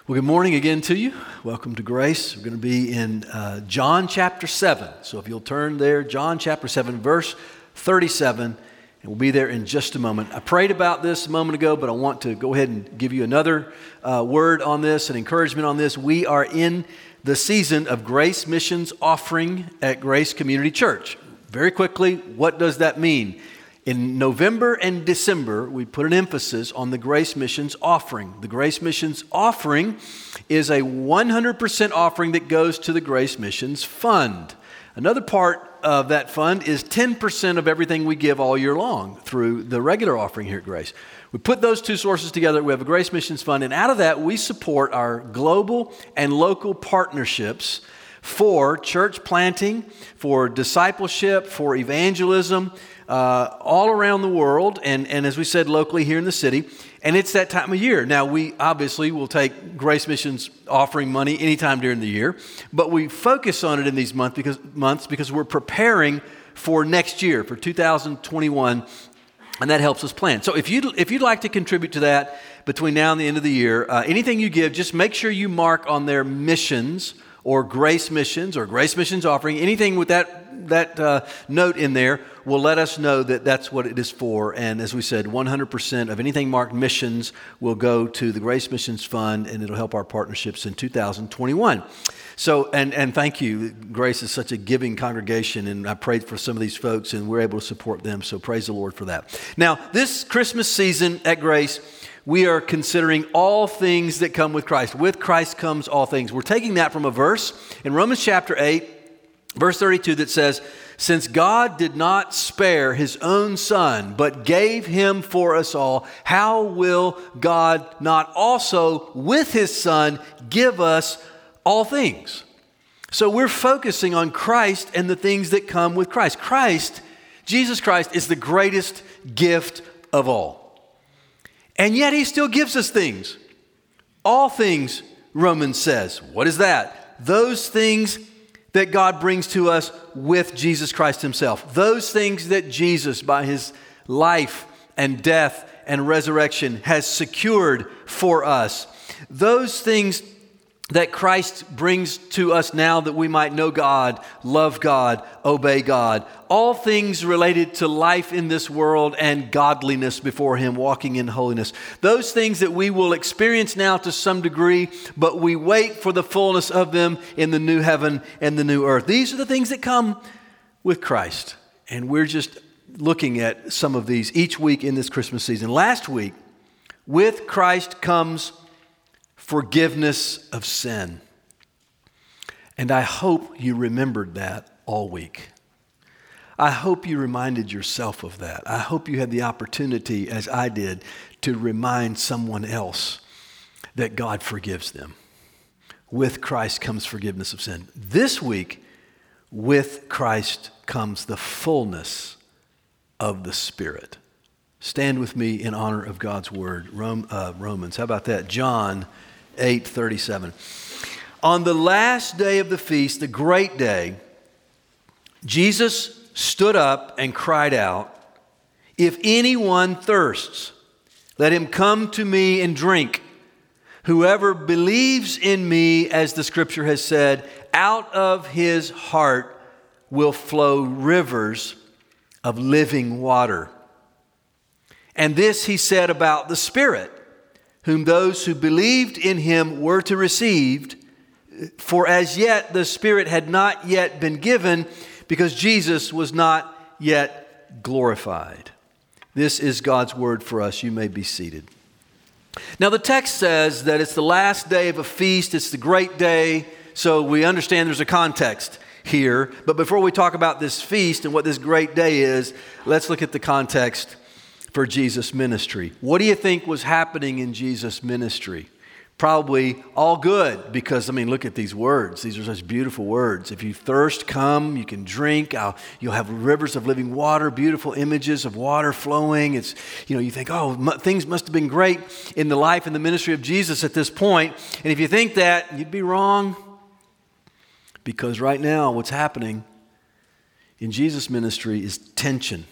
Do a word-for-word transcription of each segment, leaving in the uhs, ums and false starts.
Well, good morning again to you. Welcome to Grace. We're going to be in uh, John chapter seven. So if you'll turn there, John chapter seven, verse thirty-seven, and we'll be there in just a moment. I prayed about this a moment ago, but I want to go ahead and give you another uh, word on this, an encouragement on this. We are in the season of Grace Missions Offering at Grace Community Church. Very quickly, what does that mean? In November and December, we put an emphasis on the Grace Missions Offering. The Grace Missions Offering is a one hundred percent offering that goes to the Grace Missions Fund. Another part of that fund is ten percent of everything we give all year long through the regular offering here at Grace. We put those two sources together. We have a Grace Missions Fund, and out of that, we support our global and local partnerships for church planting, for discipleship, for evangelism, Uh, all around the world, and, and as we said, locally here in the city. And it's that time of year. Now, we obviously will take Grace Missions offering money anytime during the year, but we focus on it in these month because, months because we're preparing for next year, for two thousand twenty-one, and that helps us plan. So if you'd, if you'd like to contribute to that between now and the end of the year, uh, anything you give, just make sure you mark on their missions or Grace Missions or Grace Missions Offering, anything with that that uh, note in there will let us know that that's what it is for. And as we said, one hundred percent of anything marked missions will go to the Grace Missions Fund, and it'll help our partnerships in two thousand twenty-one. So, and, and thank you. Grace is such a giving congregation, and I prayed for some of these folks, and we're able to support them. So praise the Lord for that. Now, this Christmas season at Grace, we are considering all things that come with Christ. With Christ comes all things. We're taking that from a verse in Romans chapter eight, verse thirty-two, that says, "Since God did not spare his own son, but gave him for us all, how will God not also with his son give us all things?" So we're focusing on Christ and the things that come with Christ. Christ, Jesus Christ, is the greatest gift of all. And yet he still gives us things. All things, Romans says. What is that? Those things that God brings to us with Jesus Christ himself. Those things that Jesus, by his life and death and resurrection, has secured for us. Those things that Christ brings to us now that we might know God, love God, obey God. All things related to life in this world and godliness before him, walking in holiness. Those things that we will experience now to some degree, but we wait for the fullness of them in the new heaven and the new earth. These are the things that come with Christ. And we're just looking at some of these each week in this Christmas season. Last week, with Christ comes forgiveness of sin. And I hope you remembered that all week. I hope you reminded yourself of that. I hope you had the opportunity, as I did, to remind someone else that God forgives them. With Christ comes forgiveness of sin. This week, with Christ comes the fullness of the Spirit. Stand with me in honor of God's word. Rome, uh, Romans, how about that? John eight thirty-seven. On the last day of the feast, the great day, Jesus stood up and cried out, "If anyone thirsts, let him come to me and drink. Whoever believes in me, as the scripture has said, out of his heart will flow rivers of living water." And this he said about the Spirit, whom those who believed in him were to receive, for as yet the Spirit had not yet been given, because Jesus was not yet glorified. This is God's word for us. You may be seated. Now the text says that it's the last day of a feast. It's the great day. So we understand there's a context here. But before we talk about this feast and what this great day is, let's look at the context for Jesus' ministry. What do you think was happening in Jesus' ministry? Probably all good, because, I mean, look at these words. These are such beautiful words. If you thirst, come, you can drink. I'll, you'll have rivers of living water, beautiful images of water flowing. It's, you know, you think, oh, m- things must have been great in the life and the ministry of Jesus at this point. And if you think that, you'd be wrong, because right now what's happening in Jesus' ministry is tension.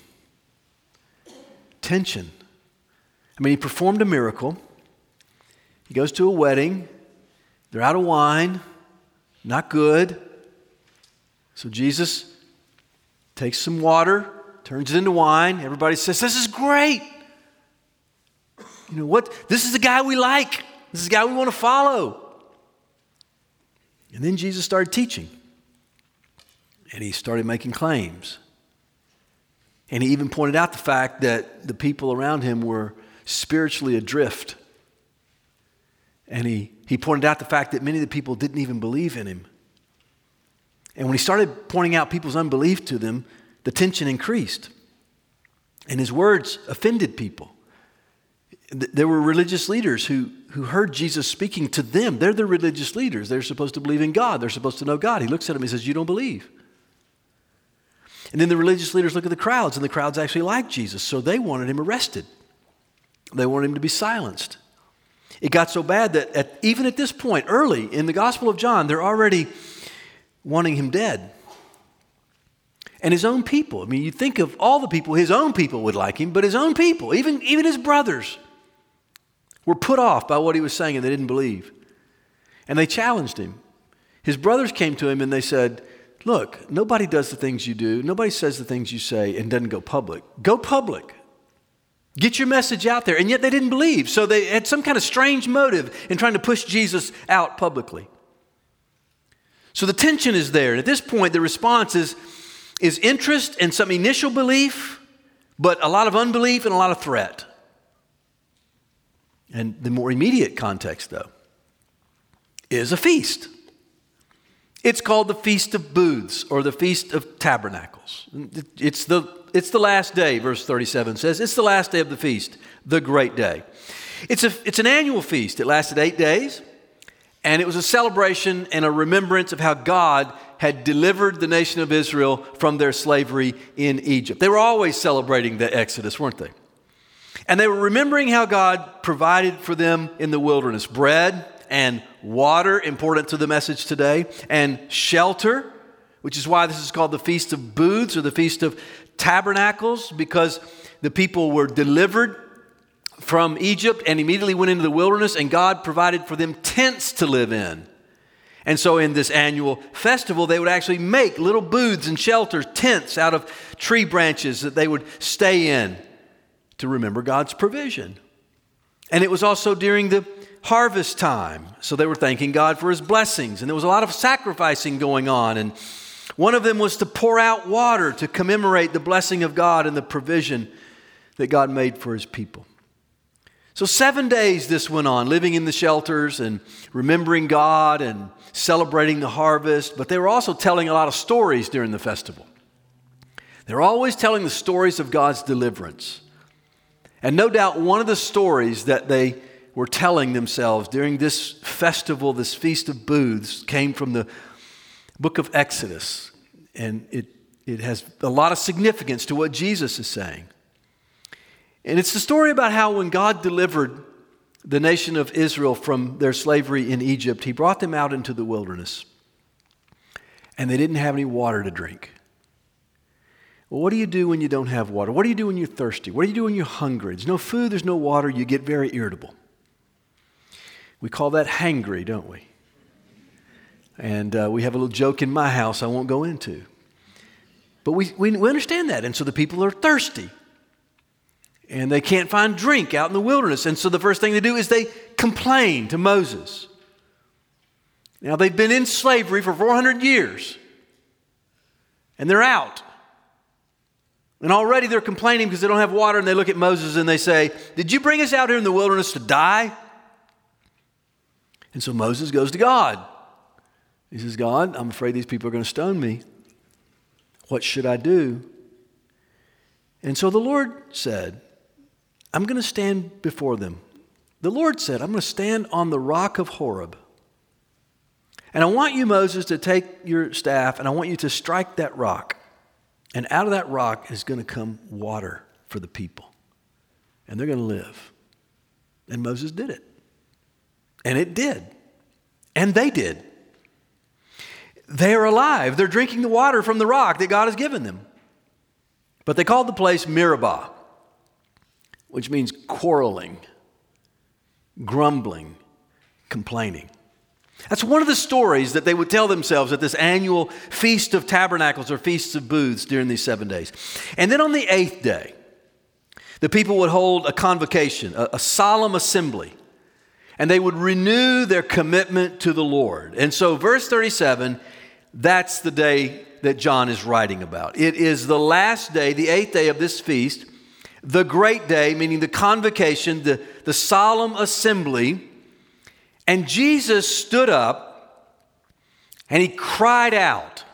Tension. I mean, he performed a miracle. He goes to a wedding. They're out of wine, not good. So Jesus takes some water, turns it into wine. Everybody says, this is great. You know what? This is the guy we like. This is the guy we want to follow. And then Jesus started teaching. And he started making claims. And he even pointed out the fact that the people around him were spiritually adrift. And he, he pointed out the fact that many of the people didn't even believe in him. And when he started pointing out people's unbelief to them, the tension increased. And his words offended people. There were religious leaders who, who heard Jesus speaking to them. They're the religious leaders. They're supposed to believe in God. They're supposed to know God. He looks at them and says, you don't believe. And then the religious leaders look at the crowds, and the crowds actually liked Jesus, so they wanted him arrested. They wanted him to be silenced. It got so bad that at, even at this point, early in the Gospel of John, they're already wanting him dead. And his own people, I mean, you think of all the people, his own people would like him, but his own people, even, even his brothers, were put off by what he was saying and they didn't believe. And they challenged him. His brothers came to him and they said, look, nobody does the things you do. Nobody says the things you say and doesn't go public. Go public. Get your message out there. And yet they didn't believe. So they had some kind of strange motive in trying to push Jesus out publicly. So the tension is there. And at this point, the response is, is interest and some initial belief, but a lot of unbelief and a lot of threat. And the more immediate context, though, is a feast. It's called the Feast of Booths or the Feast of Tabernacles. It's the, it's the last day, verse thirty-seven says. It's the last day of the feast, the great day. It's, a, it's an annual feast. It lasted eight days, and it was a celebration and a remembrance of how God had delivered the nation of Israel from their slavery in Egypt. They were always celebrating the Exodus, weren't they? And they were remembering how God provided for them in the wilderness bread and water, important to the message today, and shelter, which is why this is called the Feast of Booths or the Feast of Tabernacles, because the people were delivered from Egypt and immediately went into the wilderness, and God provided for them tents to live in. And so in this annual festival, they would actually make little booths and shelters, tents out of tree branches that they would stay in to remember God's provision. And it was also during the harvest time. So they were thanking God for his blessings. And there was a lot of sacrificing going on. And one of them was to pour out water to commemorate the blessing of God and the provision that God made for his people. So seven days this went on, living in the shelters and remembering God and celebrating the harvest. But they were also telling a lot of stories during the festival. They were always telling the stories of God's deliverance. And no doubt one of the stories that they were telling themselves during this festival, this Feast of Booths, came from the book of Exodus. And it, it has a lot of significance to what Jesus is saying. And it's the story about how when God delivered the nation of Israel from their slavery in Egypt, he brought them out into the wilderness. And they didn't have any water to drink. Well, what do you do when you don't have water? What do you do when you're thirsty? What do you do when you're hungry? There's no food, there's no water, you get very irritable. We call that hangry, don't we? And uh, we have a little joke in my house I won't go into. But we, we, we understand that. And so the people are thirsty. And they can't find drink out in the wilderness. And so the first thing they do is they complain to Moses. Now they've been in slavery for four hundred years. And they're out. And already they're complaining because they don't have water, and they look at Moses and they say, did you bring us out here in the wilderness to die? And so Moses goes to God. He says, God, I'm afraid these people are going to stone me. What should I do? And so the Lord said, I'm going to stand before them. The Lord said, I'm going to stand on the rock of Horeb. And I want you, Moses, to take your staff, and I want you to strike that rock. And out of that rock is going to come water for the people. And they're going to live. And Moses did it. And it did. And they did. They are alive. They're drinking the water from the rock that God has given them. But they called the place Meribah, which means quarreling, grumbling, complaining. That's one of the stories that they would tell themselves at this annual Feast of Tabernacles or Feasts of Booths during these seven days. And then on the eighth day, the people would hold a convocation, a, a solemn assembly, and they would renew their commitment to the Lord. And so verse thirty-seven, that's the day that John is writing about. It is the last day, the eighth day of this feast, the great day, meaning the convocation, the, the solemn assembly. And Jesus stood up and he cried out,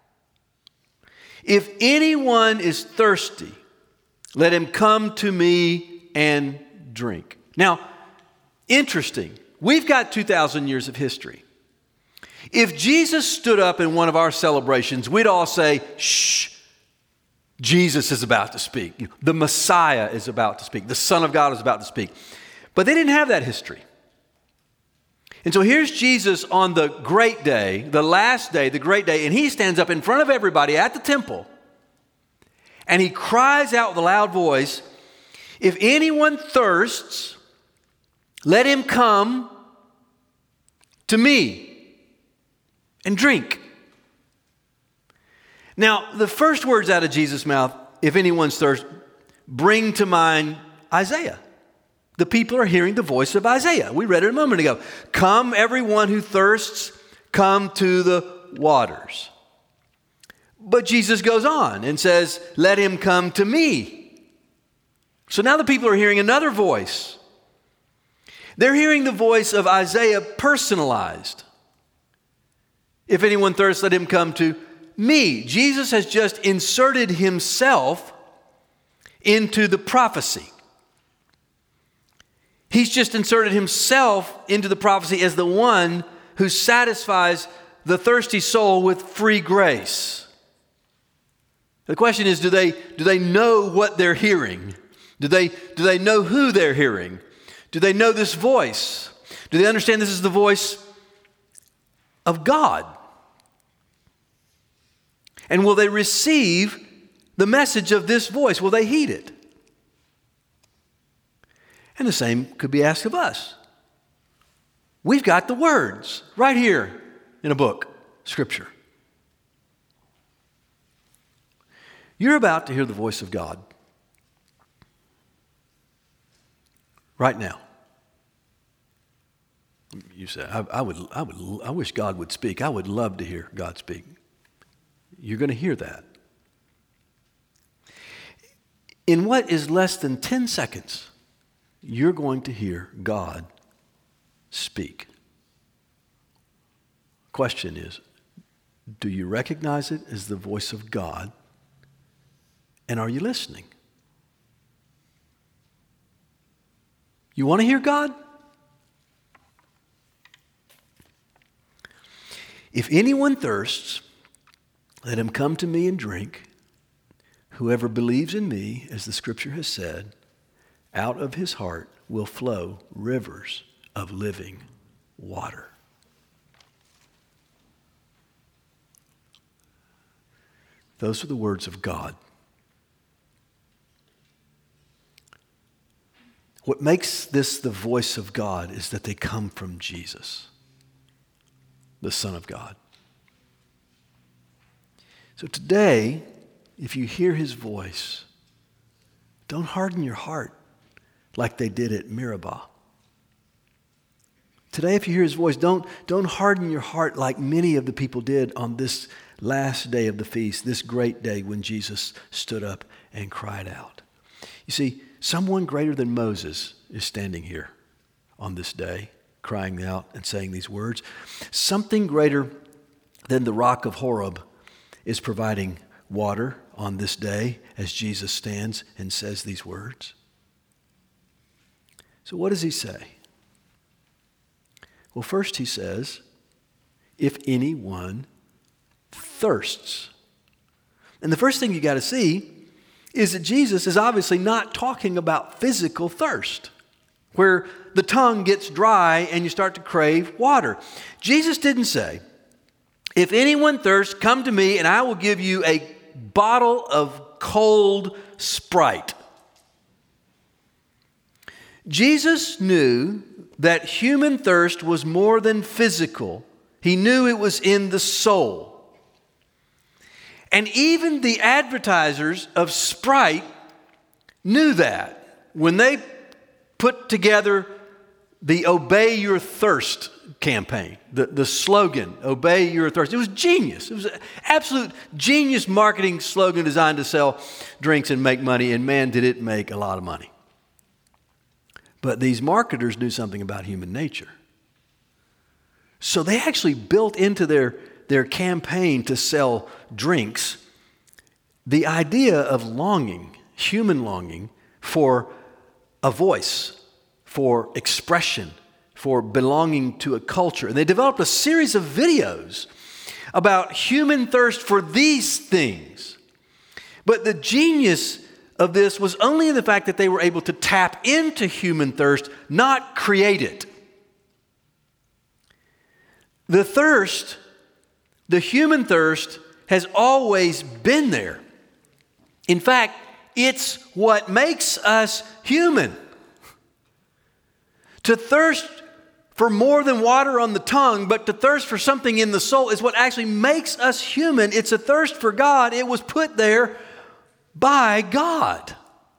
"If anyone is thirsty, let him come to me and drink." Now, interesting. We've got two thousand years of history. If Jesus stood up in one of our celebrations, we'd all say, "Shh, Jesus is about to speak. The Messiah is about to speak. The Son of God is about to speak." But they didn't have that history. And so here's Jesus on the great day, the last day, the great day, and he stands up in front of everybody at the temple, and he cries out with a loud voice, "If anyone thirsts, let him come to me and drink." Now, the first words out of Jesus' mouth, "if anyone's thirst," bring to mind Isaiah. The people are hearing the voice of Isaiah. We read it a moment ago. "Come, everyone who thirsts, come to the waters." But Jesus goes on and says, "Let him come to me." So now the people are hearing another voice. They're hearing the voice of Isaiah personalized. "If anyone thirsts, let him come to me." Jesus has just inserted himself into the prophecy. He's just inserted himself into the prophecy as the one who satisfies the thirsty soul with free grace. The question is, do they, do they know what they're hearing? Do they, do they know who they're hearing? Do they know this voice? Do they understand this is the voice of God? And will they receive the message of this voice? Will they heed it? And the same could be asked of us. We've got the words right here in a book, Scripture. You're about to hear the voice of God right now. You say, I, I would, I would, I wish God would speak. I would love to hear God speak. You're going to hear that. In what is less than ten seconds, you're going to hear God speak. Question is, do you recognize it as the voice of God? And are you listening? You want to hear God? "If anyone thirsts, let him come to me and drink. Whoever believes in me, as the Scripture has said, out of his heart will flow rivers of living water." Those are the words of God. What makes this the voice of God is that they come from Jesus, the Son of God. So today, if you hear his voice, don't harden your heart like they did at Meribah. Today, if you hear his voice, don't, don't harden your heart like many of the people did on this last day of the feast, this great day when Jesus stood up and cried out. You see, someone greater than Moses is standing here on this day, crying out and saying these words. Something greater than the rock of Horeb is providing water on this day as Jesus stands and says these words. So what does he say? Well, first he says, "If anyone thirsts." And the first thing you got to see is that Jesus is obviously not talking about physical thirst, where the tongue gets dry and you start to crave water. Jesus didn't say, "If anyone thirsts, come to me and I will give you a bottle of cold Sprite." Jesus knew that human thirst was more than physical. He knew it was in the soul. And even the advertisers of Sprite knew that when they put together the Obey Your Thirst campaign, the, the slogan, Obey Your Thirst. It was genius. It was an absolute genius marketing slogan designed to sell drinks and make money, and man, did it make a lot of money. But these marketers knew something about human nature. So they actually built into their, their campaign to sell drinks the idea of longing, human longing, for a voice, for expression, for belonging to a culture. And they developed a series of videos about human thirst for these things. But the genius of this was only in the fact that they were able to tap into human thirst, not create it. The thirst, the human thirst, has always been there. In fact, it's what makes us human. To thirst for more than water on the tongue, but to thirst for something in the soul is what actually makes us human. It's a thirst for God. It was put there by God.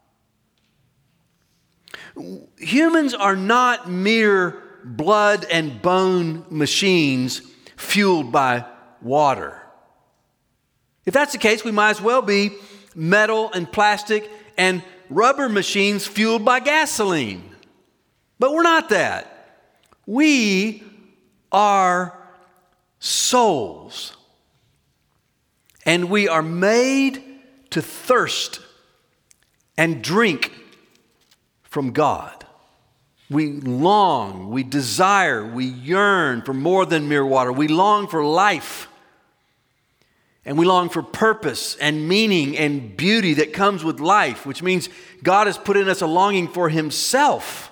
Humans are not mere blood and bone machines fueled by water. If that's the case, we might as well be metal and plastic and rubber machines fueled by gasoline. But we're not that. We are souls. And we are made to thirst and drink from God. We long, we desire, we yearn for more than mere water. We long for life. And we long for purpose and meaning and beauty that comes with life, which means God has put in us a longing for Himself.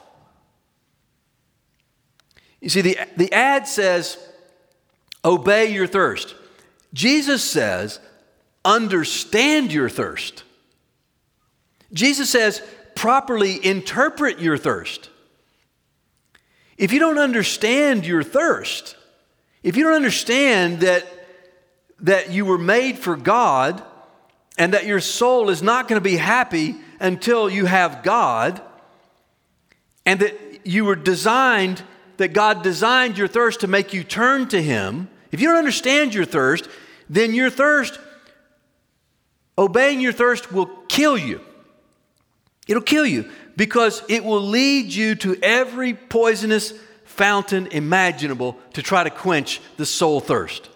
You see, the, the ad says, obey your thirst. Jesus says, understand your thirst. Jesus says, properly interpret your thirst. If you don't understand your thirst, if you don't understand that, that you were made for God and that your soul is not going to be happy until you have God, and that you were designed, that God designed your thirst to make you turn to Him, if you don't understand your thirst, then your thirst, obeying your thirst will kill you. It'll kill you because it will lead you to every poisonous fountain imaginable to try to quench the soul thirst.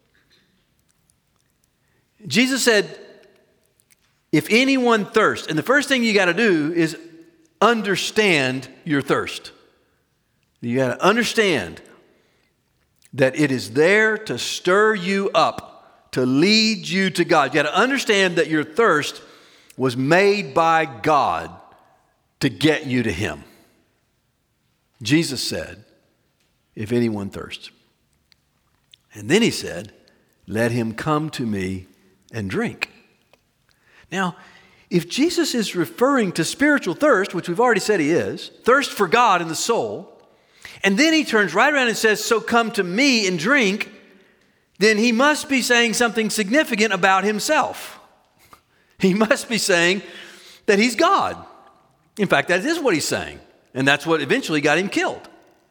Jesus said, if anyone thirsts, and the first thing you got to do is understand your thirst. You got to understand that it is there to stir you up, to lead you to God. You got to understand that your thirst was made by God to get you to Him. Jesus said, if anyone thirsts. And then He said, let him come to me and drink. Now, if Jesus is referring to spiritual thirst, which we've already said He is, thirst for God in the soul, and then He turns right around and says, so come to me and drink, then He must be saying something significant about Himself. He must be saying that He's God. In fact, that is what He's saying. And that's what eventually got Him killed.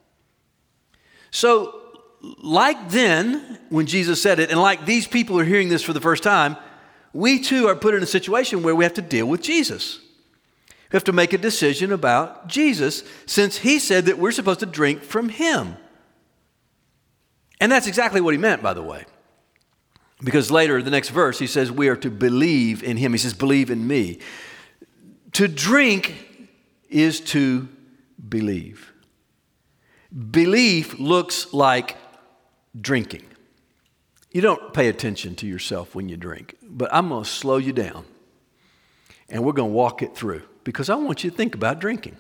So, like then, when Jesus said it, and like these people are hearing this for the first time, we too are put in a situation where we have to deal with Jesus. We have to make a decision about Jesus, since He said that we're supposed to drink from Him. And that's exactly what He meant, by the way. Because later, the next verse, He says we are to believe in Him. He says, believe in me. To drink is to believe. Belief looks like drinking. You don't pay attention to yourself when you drink, but I'm going to slow you down, and we're going to walk it through, because I want you to think about drinking.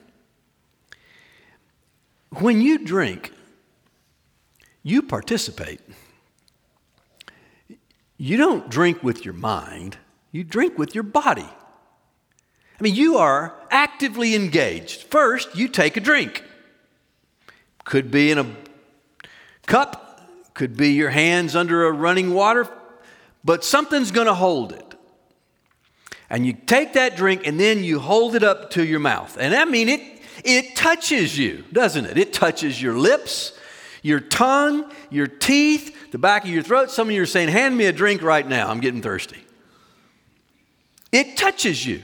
When you drink, you participate. You don't drink with your mind, you drink with your body. I mean, you are actively engaged. First, you take a drink. Could be in a cup, could be your hands under a running water, but something's going to hold it. And you take that drink and then you hold it up to your mouth. And I mean, it, it touches you, doesn't it? It touches your lips, your tongue, your teeth, the back of your throat. Some of you are saying, hand me a drink right now. I'm getting thirsty. It touches you.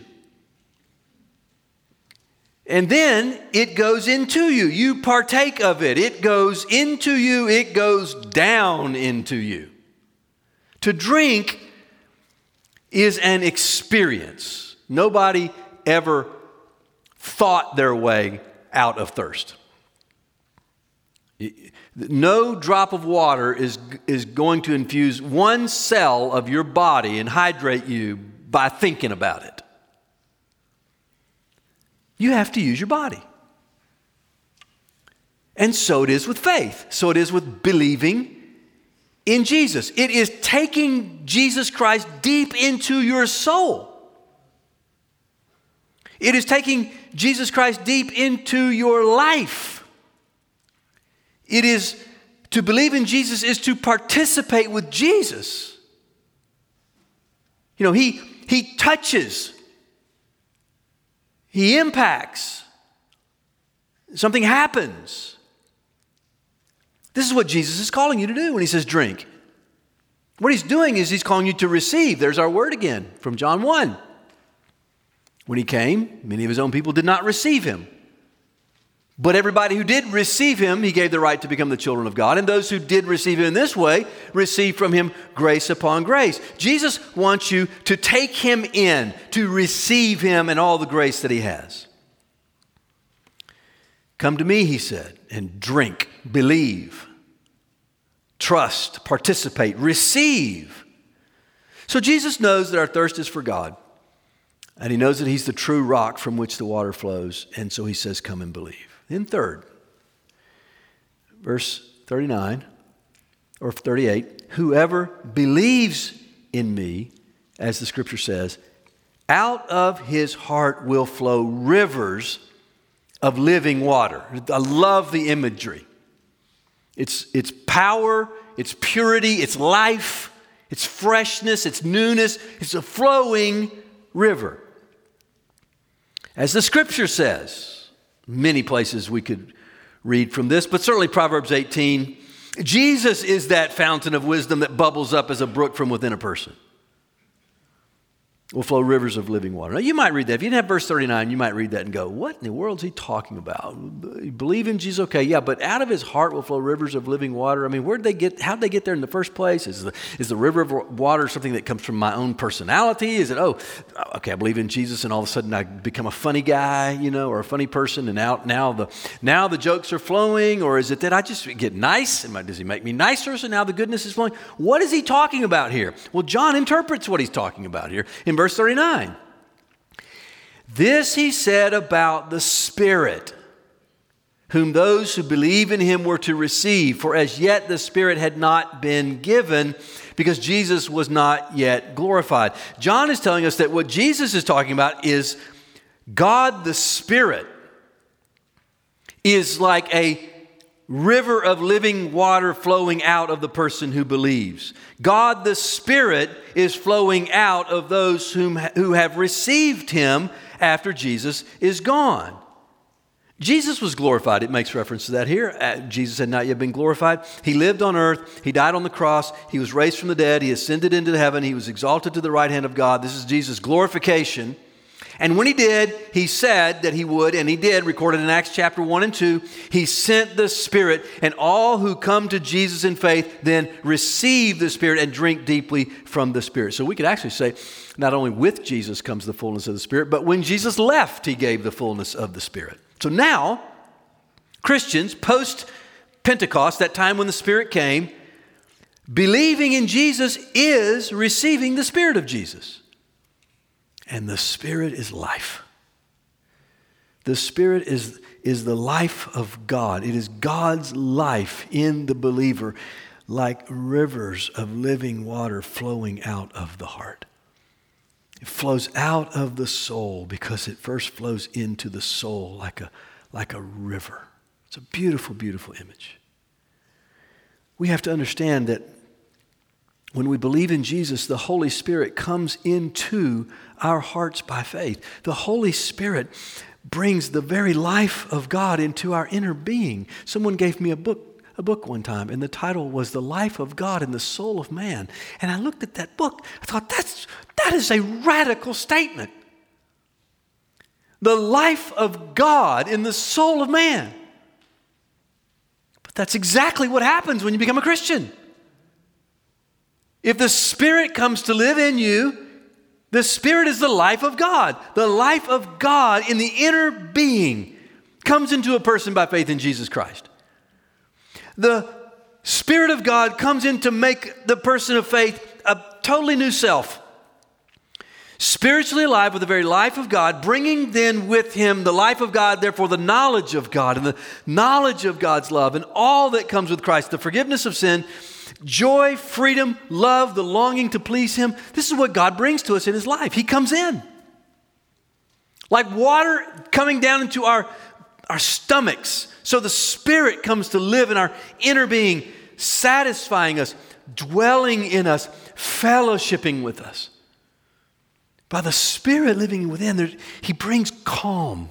And then it goes into you. You partake of it. It goes into you. It goes down into you. To drink is an experience. Nobody ever thought their way out of thirst. No drop of water is, is going to infuse one cell of your body and hydrate you by thinking about it. You have to use your body. And so it is with faith. So it is with believing in Jesus. It is taking Jesus Christ deep into your soul. It is taking Jesus Christ deep into your life. It is, to believe in Jesus is to participate with Jesus. You know, he, he touches. He impacts. Something happens. This is what Jesus is calling you to do when he says drink. What he's doing is he's calling you to receive. There's our word again from John one. When he came, many of his own people did not receive him. But everybody who did receive him, he gave the right to become the children of God. And those who did receive him in this way, received from him grace upon grace. Jesus wants you to take him in, to receive him and all the grace that he has. Come to me, he said, and drink, believe, trust, participate, receive. So Jesus knows that our thirst is for God. And he knows that he's the true rock from which the water flows. And so he says, come and believe. Then third, verse thirty-nine or thirty-eight, whoever believes in me, as the scripture says, out of his heart will flow rivers of living water. I love the imagery. It's, it's power, it's purity, it's life, it's freshness, it's newness. It's a flowing river. As the scripture says, many places we could read from this, but certainly Proverbs eighteen, Jesus is that fountain of wisdom that bubbles up as a brook from within a person. Will flow rivers of living water. Now, you might read that. If you didn't have verse thirty-nine, you might read that and go, what in the world is he talking about? Believe in Jesus, okay, yeah, but out of his heart will flow rivers of living water. I mean, where'd they get, how'd they get there in the first place? Is the, is the river of water something that comes from my own personality? Is it, oh, okay, I believe in Jesus and all of a sudden I become a funny guy, you know, or a funny person and now, now, the, now the jokes are flowing? Or is it that I just get nice? Does he make me nicer so now the goodness is flowing? What is he talking about here? Well, John interprets what he's talking about here in verse thirty-nine. This he said about the Spirit, whom those who believe in him were to receive, for as yet the Spirit had not been given, because Jesus was not yet glorified. John is telling us that what Jesus is talking about is God the Spirit is like a river of living water flowing out of the person who believes. God the Spirit is flowing out of those whom, who have received him after Jesus is gone. Jesus was glorified. It makes reference to that here. Uh, Jesus had not yet been glorified. He lived on earth. He died on the cross. He was raised from the dead. He ascended into heaven. He was exalted to the right hand of God. This is Jesus' glorification. And when he did, he said that he would, and he did, recorded in Acts chapter one and two, he sent the Spirit, and all who come to Jesus in faith then receive the Spirit and drink deeply from the Spirit. So we could actually say, not only with Jesus comes the fullness of the Spirit, but when Jesus left, he gave the fullness of the Spirit. So now, Christians, post-Pentecost, that time when the Spirit came, believing in Jesus is receiving the Spirit of Jesus. And the Spirit is life. The Spirit is, is the life of God. It is God's life in the believer, like rivers of living water flowing out of the heart. It flows out of the soul because it first flows into the soul like a, like a river. It's a beautiful, beautiful image. We have to understand that when we believe in Jesus, the Holy Spirit comes into our hearts by faith. The Holy Spirit brings the very life of God into our inner being. Someone gave me a book, a book one time, and the title was The Life of God in the Soul of Man. And I looked at that book, I thought, that's, that is a radical statement. The life of God in the soul of man. But that's exactly what happens when you become a Christian. If the Spirit comes to live in you, the Spirit is the life of God. The life of God in the inner being comes into a person by faith in Jesus Christ. The Spirit of God comes in to make the person of faith a totally new self. Spiritually alive with the very life of God, bringing then with him the life of God, therefore the knowledge of God and the knowledge of God's love and all that comes with Christ, the forgiveness of sin, joy, freedom, love, the longing to please him. This is what God brings to us in his life. He comes in. Like water coming down into our, our stomachs. So the Spirit comes to live in our inner being, satisfying us, dwelling in us, fellowshipping with us. By the Spirit living within, there, he brings calm.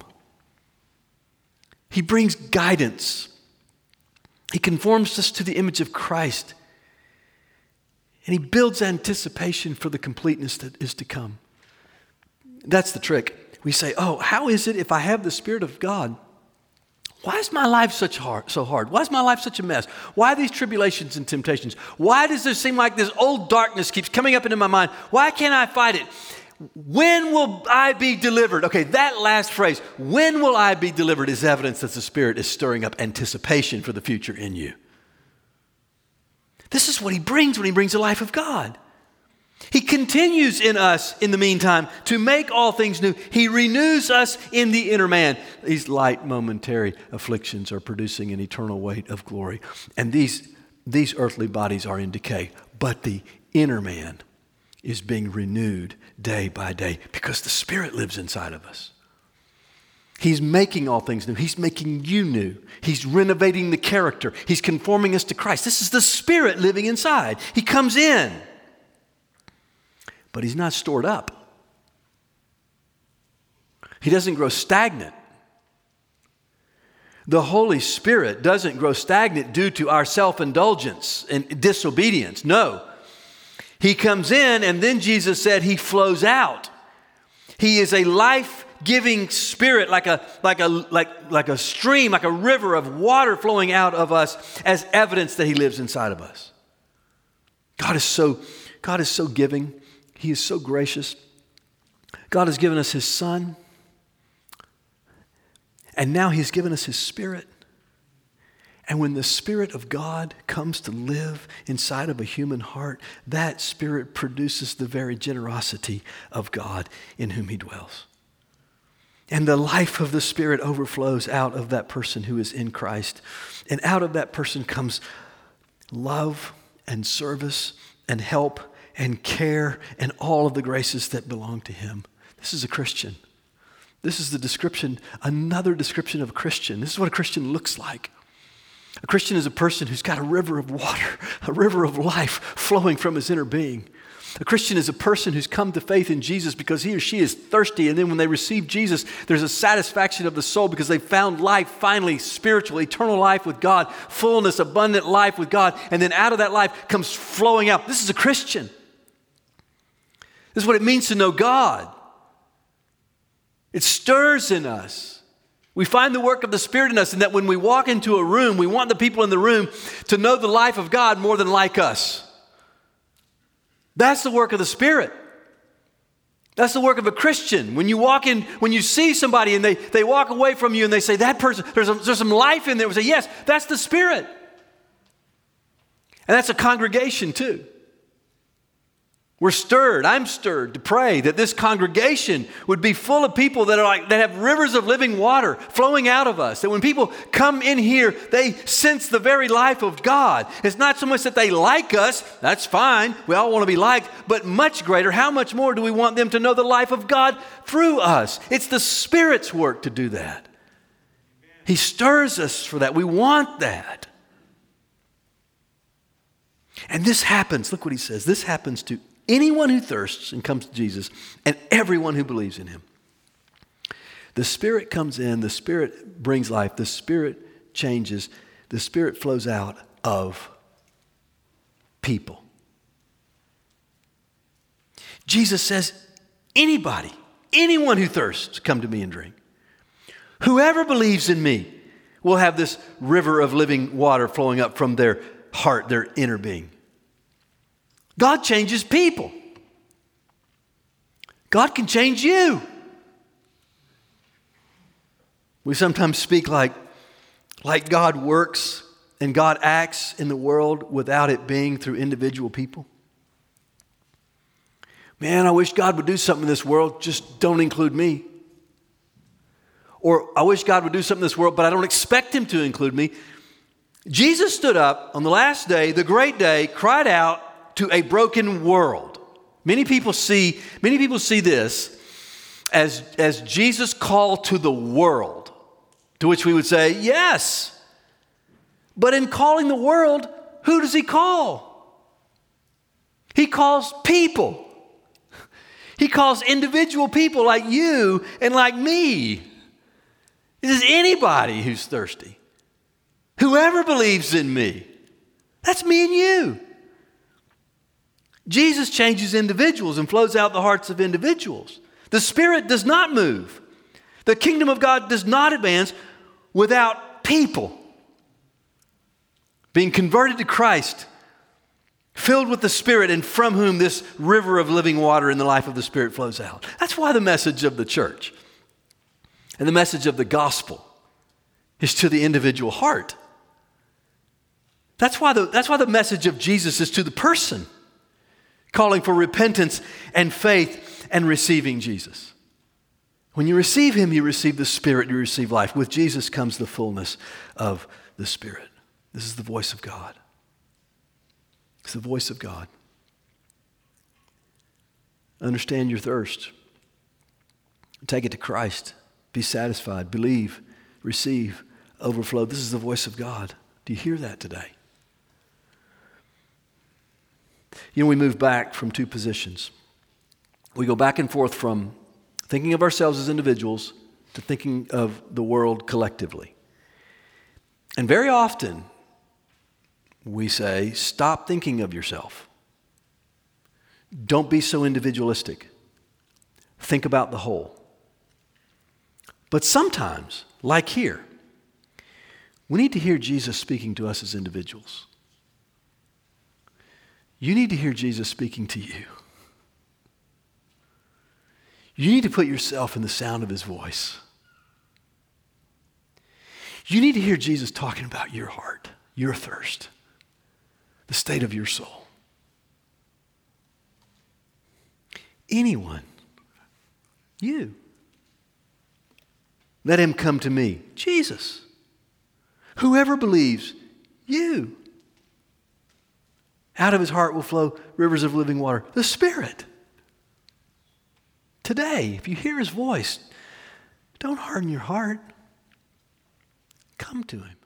He brings guidance. He conforms us to the image of Christ. And he builds anticipation for the completeness that is to come. That's the trick. We say, oh, how is it if I have the Spirit of God? Why is my life such hard, so hard? Why is my life such a mess? Why these tribulations and temptations? Why does there seem like this old darkness keeps coming up into my mind? Why can't I fight it? When will I be delivered? Okay, that last phrase, when will I be delivered, is evidence that the Spirit is stirring up anticipation for the future in you. This is what he brings when he brings the life of God. He continues in us, in the meantime, to make all things new. He renews us in the inner man. These light momentary afflictions are producing an eternal weight of glory. And these, these earthly bodies are in decay. But the inner man is being renewed day by day because the Spirit lives inside of us. He's making all things new. He's making you new. He's renovating the character. He's conforming us to Christ. This is the Spirit living inside. He comes in. But he's not stored up. He doesn't grow stagnant. The Holy Spirit doesn't grow stagnant due to our self-indulgence and disobedience. No. He comes in, and then Jesus said he flows out. He is a life-giving Spirit, like a, like a, like, like a stream, like a river of water flowing out of us as evidence that he lives inside of us. God is so, God is so giving. He is so gracious. God has given us his Son. And now he's given us his Spirit. And when the Spirit of God comes to live inside of a human heart, that Spirit produces the very generosity of God in whom he dwells. And the life of the Spirit overflows out of that person who is in Christ. And out of that person comes love and service and help and care and all of the graces that belong to him. This is a Christian. This is the description, another description of a Christian. This is what a Christian looks like. A Christian is a person who's got a river of water, a river of life flowing from his inner being. A Christian is a person who's come to faith in Jesus because he or she is thirsty, and then when they receive Jesus, there's a satisfaction of the soul because they've found life, finally, spiritual, eternal life with God, fullness, abundant life with God, and then out of that life comes flowing out. This is a Christian. This is what it means to know God. It stirs in us. We find the work of the Spirit in us, and that when we walk into a room, we want the people in the room to know the life of God more than like us. That's the work of the Spirit. That's the work of a Christian. When you walk in, when you see somebody and they, they walk away from you and they say, that person, there's, a, there's some life in there. We say, yes, that's the Spirit. And that's a congregation too. We're stirred, I'm stirred to pray that this congregation would be full of people that are like, that have rivers of living water flowing out of us. That when people come in here, they sense the very life of God. It's not so much that they like us, that's fine, we all want to be liked, but much greater, how much more do we want them to know the life of God through us? It's the Spirit's work to do that. He stirs us for that. We want that. And this happens, look what he says, this happens to anyone who thirsts and comes to Jesus, and everyone who believes in him. The Spirit comes in, the Spirit brings life, the Spirit changes, the Spirit flows out of people. Jesus says, anybody, anyone who thirsts, come to me and drink. Whoever believes in me will have this river of living water flowing up from their heart, their inner being. God changes people. God can change you. We sometimes speak like, like God works and God acts in the world without it being through individual people. Man, I wish God would do something in this world, just don't include me. Or I wish God would do something in this world, but I don't expect him to include me. Jesus stood up on the last day, the great day, cried out to a broken world. Many people see, many people see this as, as Jesus' call to the world, to which we would say, yes. But in calling the world, who does he call? He calls people. He calls individual people like you and like me. This is anybody who's thirsty. Whoever believes in me. That's me and you. Jesus changes individuals and flows out the hearts of individuals. The Spirit does not move. The kingdom of God does not advance without people being converted to Christ, filled with the Spirit, and from whom this river of living water in the life of the Spirit flows out. That's why the message of the church and the message of the gospel is to the individual heart. That's why the, that's why the message of Jesus is to the person, calling for repentance and faith and receiving Jesus. When you receive him, you receive the Spirit, you receive life. With Jesus comes the fullness of the Spirit. This is the voice of God. It's the voice of God. Understand your thirst. Take it to Christ. Be satisfied. Believe. Receive. Overflow. This is the voice of God. Do you hear that today? You know, we move back from two positions. We go back and forth from thinking of ourselves as individuals to thinking of the world collectively. And very often, we say, stop thinking of yourself. Don't be so individualistic. Think about the whole. But sometimes, like here, we need to hear Jesus speaking to us as individuals. You need to hear Jesus speaking to you. You need to put yourself in the sound of his voice. You need to hear Jesus talking about your heart, your thirst, the state of your soul. Anyone, you, let him come to me, Jesus. Whoever believes, you. Out of his heart will flow rivers of living water. The Spirit. Today, if you hear his voice, don't harden your heart. Come to him.